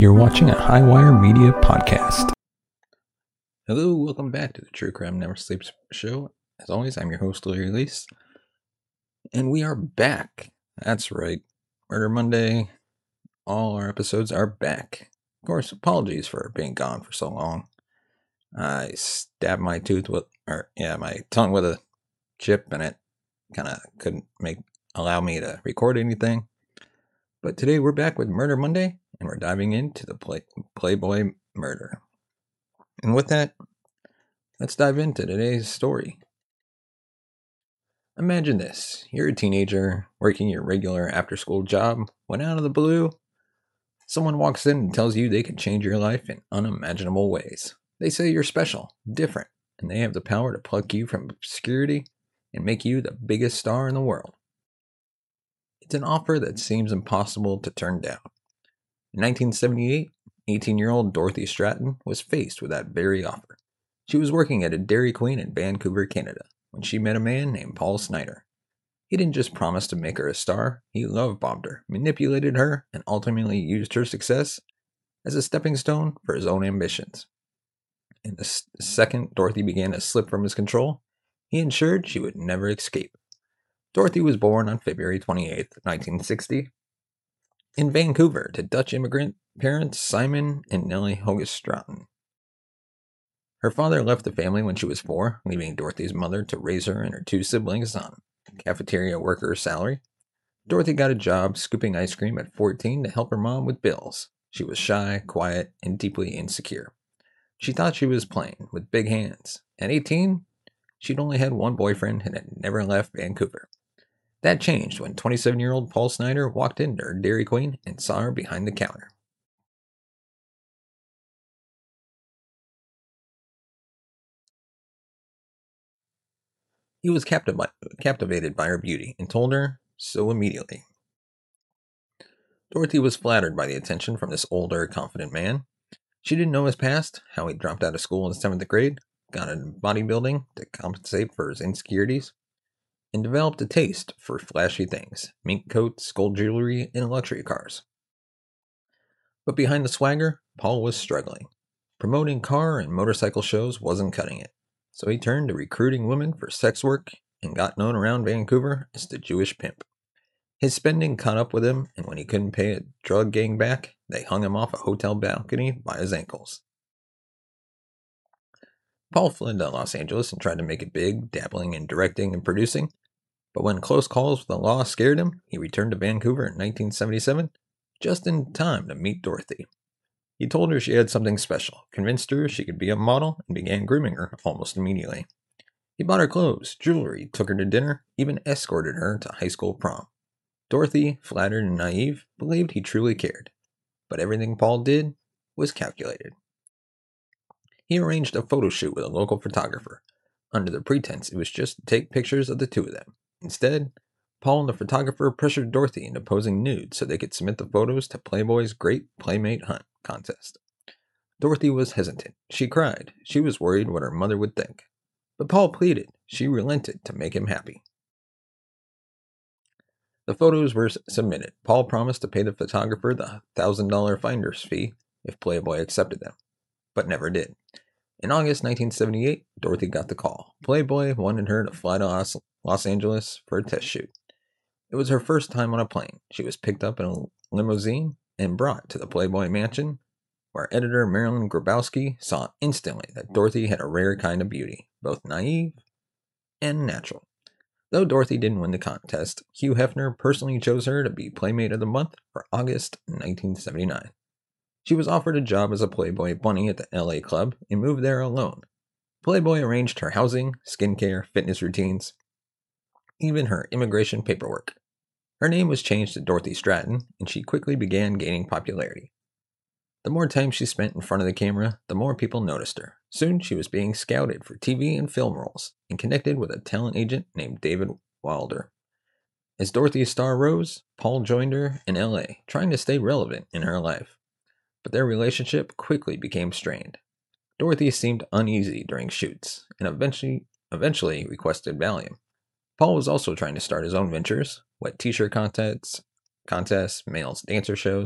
You're watching a Highwire Media podcast. Hello, welcome back to the True Crime Never Sleeps show. As always, I'm your host, Larry Lease. And we are back. That's right. Murder Monday. All our episodes are back. Of course, apologies for being gone for so long. I stabbed my my tongue with a chip, and it kind of couldn't allow me to record anything. But today we're back with Murder Monday, and we're diving into the Playboy murder. And with that, let's dive into today's story. Imagine this. You're a teenager, working your regular after-school job, when out of the blue, someone walks in and tells you they can change your life in unimaginable ways. They say you're special, different, and they have the power to pluck you from obscurity and make you the biggest star in the world. It's an offer that seems impossible to turn down. In 1978, 18-year-old Dorothy Stratton was faced with that very offer. She was working at a Dairy Queen in Vancouver, Canada, when she met a man named Paul Snider. He didn't just promise to make her a star, he love-bombed her, manipulated her, and ultimately used her success as a stepping stone for his own ambitions. And the second Dorothy began to slip from his control, he ensured she would never escape. Dorothy was born on February 28, 1960, in Vancouver to Dutch immigrant parents Simon and Nellie Hogus Stratton. Her father left the family when she was 4, leaving Dorothy's mother to raise her and her 2 siblings on a cafeteria worker's salary. Dorothy got a job scooping ice cream at 14 to help her mom with bills. She was shy, quiet, and deeply insecure. She thought she was playing with big hands. At 18, she'd only had one boyfriend and had never left Vancouver. That changed when 27-year-old Paul Snider walked into her Dairy Queen and saw her behind the counter. He was captivated by her beauty and told her so immediately. Dorothy was flattered by the attention from this older, confident man. She didn't know his past, how he dropped out of school in 7th grade, got into bodybuilding to compensate for his insecurities, and developed a taste for flashy things, mink coats, gold jewelry, and luxury cars. But behind the swagger, Paul was struggling. Promoting car and motorcycle shows wasn't cutting it, so he turned to recruiting women for sex work and got known around Vancouver as the Jewish pimp. His spending caught up with him, and when he couldn't pay a drug gang back, they hung him off a hotel balcony by his ankles. Paul fled to Los Angeles and tried to make it big, dabbling in directing and producing, but when close calls with the law scared him, he returned to Vancouver in 1977, just in time to meet Dorothy. He told her she had something special, convinced her she could be a model, and began grooming her almost immediately. He bought her clothes, jewelry, took her to dinner, even escorted her to high school prom. Dorothy, flattered and naive, believed he truly cared, but everything Paul did was calculated. He arranged a photo shoot with a local photographer, under the pretense it was just to take pictures of the two of them. Instead, Paul and the photographer pressured Dorothy into posing nude so they could submit the photos to Playboy's Great Playmate Hunt contest. Dorothy was hesitant. She cried. She was worried what her mother would think. But Paul pleaded. She relented to make him happy. The photos were submitted. Paul promised to pay the photographer the $1,000 finder's fee if Playboy accepted them, but never did. In August 1978, Dorothy got the call. Playboy wanted her to fly to Los Angeles for a test shoot. It was her first time on a plane. She was picked up in a limousine and brought to the Playboy mansion, where editor Marilyn Grabowski saw instantly that Dorothy had a rare kind of beauty, both naive and natural. Though Dorothy didn't win the contest, Hugh Hefner personally chose her to be Playmate of the Month for August 1979. She was offered a job as a Playboy bunny at the LA Club and moved there alone. Playboy arranged her housing, skincare, fitness routines, even her immigration paperwork. Her name was changed to Dorothy Stratton, and she quickly began gaining popularity. The more time she spent in front of the camera, the more people noticed her. Soon she was being scouted for TV and film roles, and connected with a talent agent named David Wilder. As Dorothy's star rose, Paul joined her in LA, trying to stay relevant in her life. But their relationship quickly became strained. Dorothy seemed uneasy during shoots, and eventually requested Valium. Paul was also trying to start his own ventures, wet t-shirt contests, male dancer shows,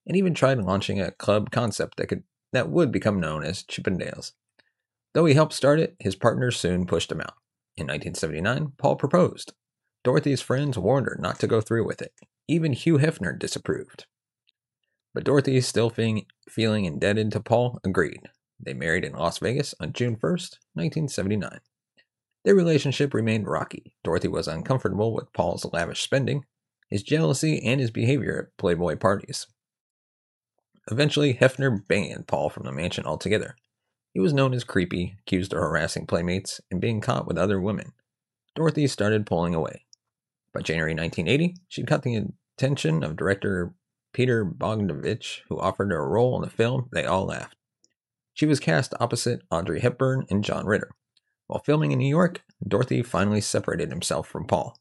and even tried launching a club concept that would become known as Chippendales. Though he helped start it, his partners soon pushed him out. In 1979, Paul proposed. Dorothy's friends warned her not to go through with it. Even Hugh Hefner disapproved. But Dorothy, still feeling indebted to Paul, agreed. They married in Las Vegas on June 1st, 1979. Their relationship remained rocky. Dorothy was uncomfortable with Paul's lavish spending, his jealousy, and his behavior at Playboy parties. Eventually, Hefner banned Paul from the mansion altogether. He was known as creepy, accused of harassing playmates, and being caught with other women. Dorothy started pulling away. By January 1980, she'd caught the attention of director Peter Bogdanovich, who offered her a role in the film They All Laughed. She was cast opposite Audrey Hepburn and John Ritter. While filming in New York, Dorothy finally separated herself from Paul.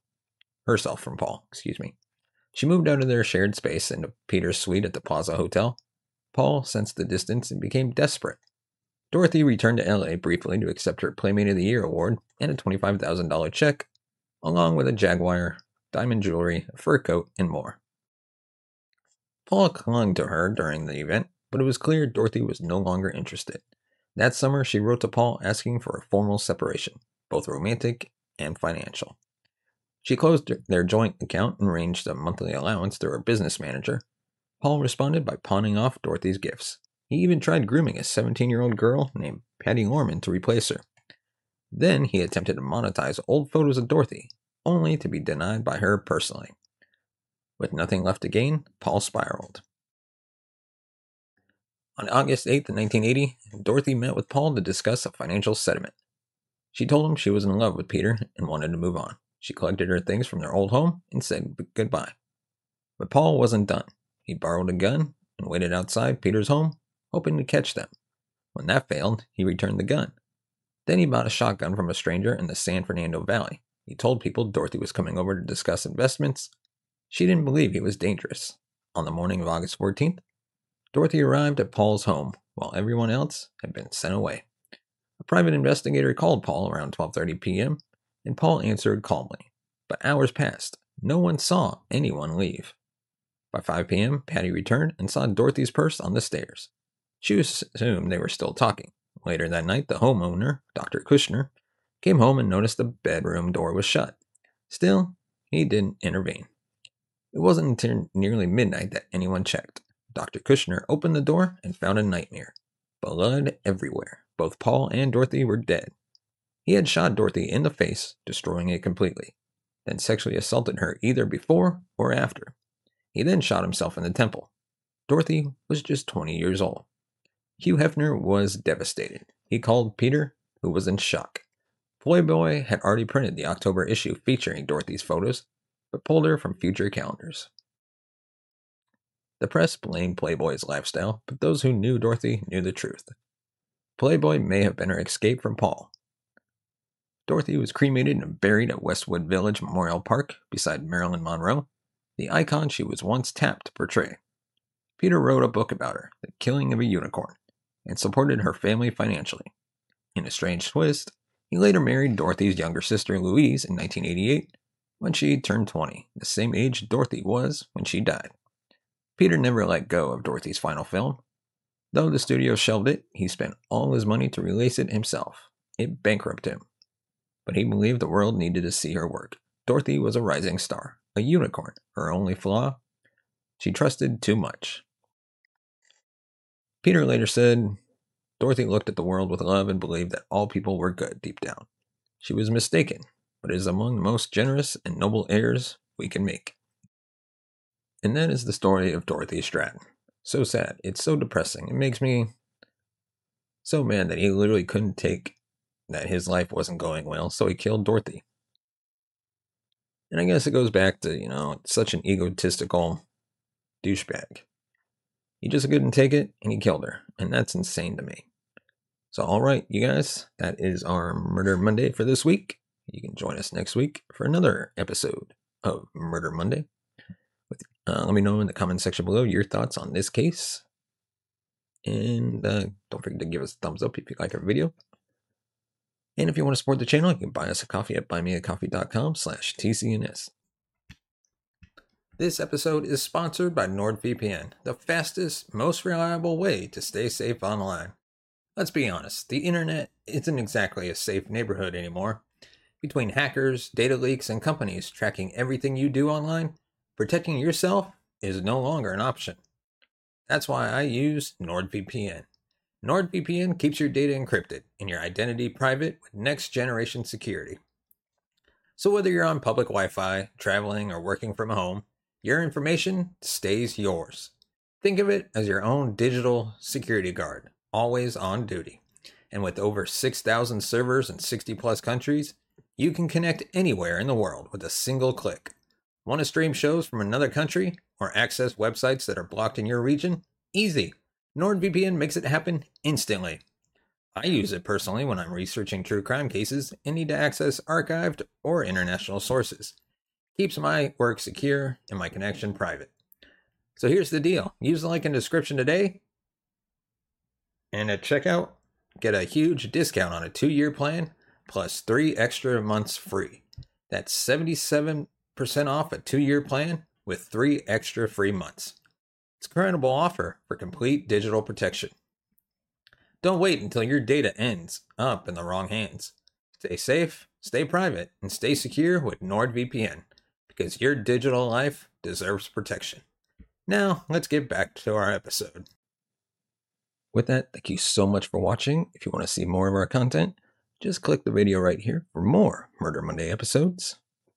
She moved out of their shared space into Peter's suite at the Plaza Hotel. Paul sensed the distance and became desperate. Dorothy returned to LA briefly to accept her Playmate of the Year award and a $25,000 check, along with a Jaguar, diamond jewelry, a fur coat, and more. Paul clung to her during the event, but it was clear Dorothy was no longer interested. That summer, she wrote to Paul asking for a formal separation, both romantic and financial. She closed their joint account and arranged a monthly allowance through her business manager. Paul responded by pawning off Dorothy's gifts. He even tried grooming a 17-year-old girl named Patty Lorman to replace her. Then he attempted to monetize old photos of Dorothy, only to be denied by her personally. With nothing left to gain, Paul spiraled. On August 8, 1980, Dorothy met with Paul to discuss a financial settlement. She told him she was in love with Peter and wanted to move on. She collected her things from their old home and said goodbye. But Paul wasn't done. He borrowed a gun and waited outside Peter's home, hoping to catch them. When that failed, he returned the gun. Then he bought a shotgun from a stranger in the San Fernando Valley. He told people Dorothy was coming over to discuss investments. She didn't believe he was dangerous. On the morning of August 14th, Dorothy arrived at Paul's home while everyone else had been sent away. A private investigator called Paul around 12:30 p.m., and Paul answered calmly. But hours passed. No one saw anyone leave. By 5 p.m., Patty returned and saw Dorothy's purse on the stairs. She assumed they were still talking. Later that night, the homeowner, Dr. Kushner, came home and noticed the bedroom door was shut. Still, he didn't intervene. It wasn't until nearly midnight that anyone checked. Dr. Kushner opened the door and found a nightmare. Blood everywhere. Both Paul and Dorothy were dead. He had shot Dorothy in the face, destroying it completely, then sexually assaulted her either before or after. He then shot himself in the temple. Dorothy was just 20 years old. Hugh Hefner was devastated. He called Peter, who was in shock. Playboy had already printed the October issue featuring Dorothy's photos, but pulled her from future calendars. The press blamed Playboy's lifestyle, but those who knew Dorothy knew the truth. Playboy may have been her escape from Paul. Dorothy was cremated and buried at Westwood Village Memorial Park beside Marilyn Monroe, the icon she was once tapped to portray. Peter wrote a book about her, The Killing of a Unicorn, and supported her family financially. In a strange twist, he later married Dorothy's younger sister Louise in 1988 when she turned 20, the same age Dorothy was when she died. Peter never let go of Dorothy's final film. Though the studio shelved it, he spent all his money to release it himself. It bankrupted him. But he believed the world needed to see her work. Dorothy was a rising star, a unicorn. Her only flaw? She trusted too much. Peter later said, Dorothy looked at the world with love and believed that all people were good deep down. She was mistaken, but is among the most generous and noble heirs we can make. And that is the story of Dorothy Stratton. So sad. It's so depressing. It makes me so mad that he literally couldn't take that his life wasn't going well, so he killed Dorothy. And I guess it goes back to, such an egotistical douchebag. He just couldn't take it, and he killed her. And that's insane to me. So, all right, you guys, that is our Murder Monday for this week. You can join us next week for another episode of Murder Monday. Let me know in the comment section below your thoughts on this case. And don't forget to give us a thumbs up if you like our video. And if you want to support the channel, you can buy us a coffee at buymeacoffee.com/TCNS. This episode is sponsored by NordVPN, the fastest, most reliable way to stay safe online. Let's be honest, the internet isn't exactly a safe neighborhood anymore. Between hackers, data leaks, and companies tracking everything you do online, protecting yourself is no longer an option. That's why I use NordVPN. NordVPN keeps your data encrypted and your identity private with next-generation security. So whether you're on public Wi-Fi, traveling, or working from home, your information stays yours. Think of it as your own digital security guard, always on duty. And with over 6,000 servers in 60-plus countries, you can connect anywhere in the world with a single click. Want to stream shows from another country or access websites that are blocked in your region? Easy. NordVPN makes it happen instantly. I use it personally when I'm researching true crime cases and need to access archived or international sources. Keeps my work secure and my connection private. So here's the deal. Use the link in the description today, and at checkout, get a huge discount on a 2-year plan plus 3 extra months free. That's 77% off a 2-year plan with 3 extra free months. It's an incredible offer for complete digital protection. Don't wait until your data ends up in the wrong hands. Stay safe, stay private, and stay secure with NordVPN, because your digital life deserves protection. Now, let's get back to our episode. With that, thank you so much for watching. If you want to see more of our content, just click the video right here for more Murder Monday episodes.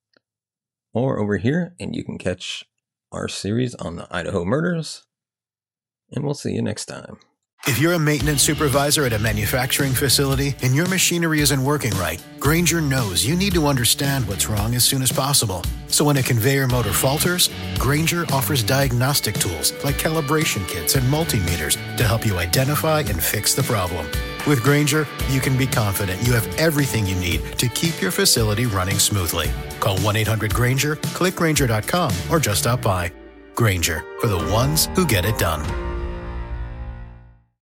Or over here, and you can catch our series on the Idaho murders. And we'll see you next time. If you're a maintenance supervisor at a manufacturing facility and your machinery isn't working right, Grainger knows you need to understand what's wrong as soon as possible. So when a conveyor motor falters, Grainger offers diagnostic tools like calibration kits and multimeters to help you identify and fix the problem. With Grainger, you can be confident you have everything you need to keep your facility running smoothly. Call 1-800-GRAINGER, click Grainger.com, or just stop by. Grainger, for the ones who get it done.